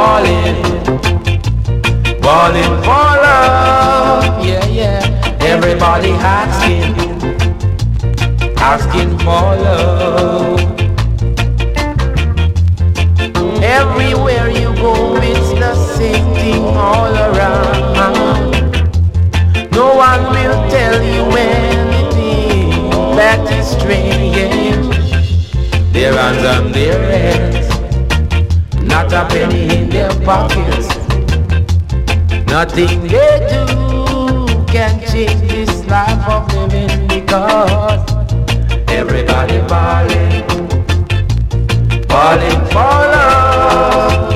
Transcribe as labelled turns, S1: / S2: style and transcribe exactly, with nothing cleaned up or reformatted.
S1: balling, balling for love, yeah, yeah. Everybody asking, asking for love. Everywhere you go, it's the same thing all around. No one will tell you anything that is strange. Their hands on their heads, not a penny in their pockets. Nothing they do can change this life of living, because everybody balling, balling for love.